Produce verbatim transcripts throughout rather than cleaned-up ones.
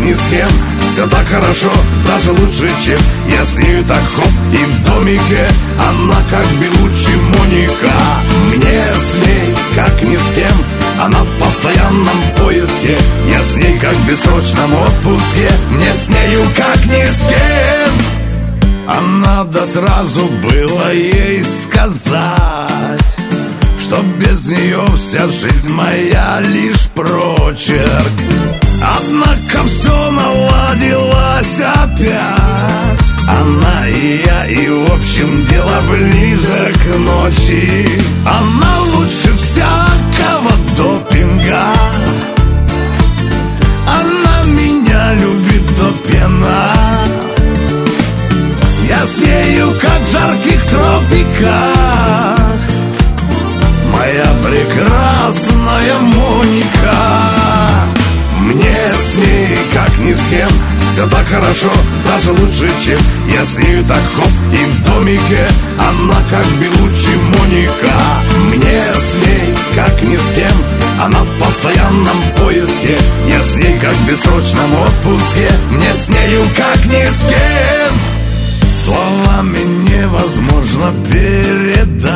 ни с кем. Все так хорошо, даже лучше, чем я с нею так хоп. И в домике она как Белуччи Моника. Мне с ней как ни с кем, она в постоянном поиске. Я с ней как в бессрочном отпуске. Мне с нею как ни с кем. А надо сразу было ей сказать, что без нее вся жизнь моя лишь прочерк. Однако все наладилось опять. Она и я, и в общем дело ближе к ночи. Она лучше всякого допинга. Она меня любит до пена. Я с нею как в жарких тропиках. Моя прекрасная Моника. Мне с ней как ни с кем. Все так хорошо, даже лучше, чем я с нею так хоп. И в домике она как Белуччи Моника. Мне с ней как ни с кем, она в постоянном поиске. Я с ней как в бессрочном отпуске. Мне с нею как ни с кем. Словами невозможно передать.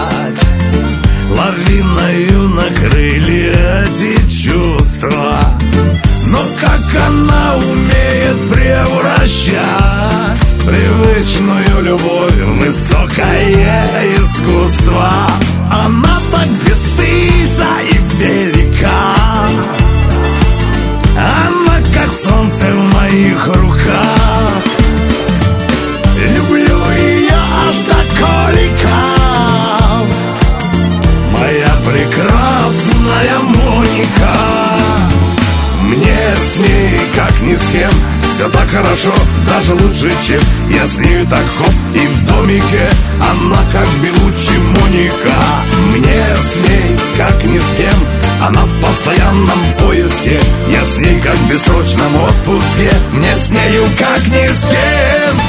Лавиною накрыли эти чувства. Но как она умеет превращать привычную любовь в высокое искусство. Она так бесстыжа и велика. Она как солнце в моих руках. Люблю ее аж до колика. Моя прекрасная Моника. Мне с ней как ни с кем. Все так хорошо, даже лучше, чем я с нею так хоп. И в домике она как Белуччи Моника. Мне с ней как ни с кем, она в постоянном поиске. Я с ней как в бессрочном отпуске. Мне с нею как ни с кем.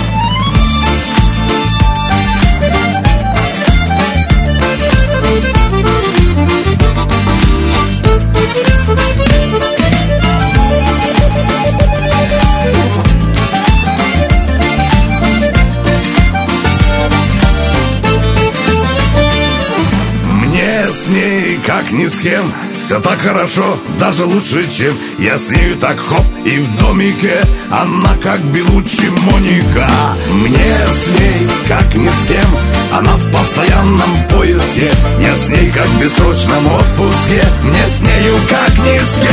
С ней как ни с кем. Все так хорошо, даже лучше, чем я с нею так хоп. И в домике она как Белуччи Моника. Мне с ней как ни с кем, она в постоянном поиске. Я с ней как в бессрочном отпуске. Мне с нею как ни с кем.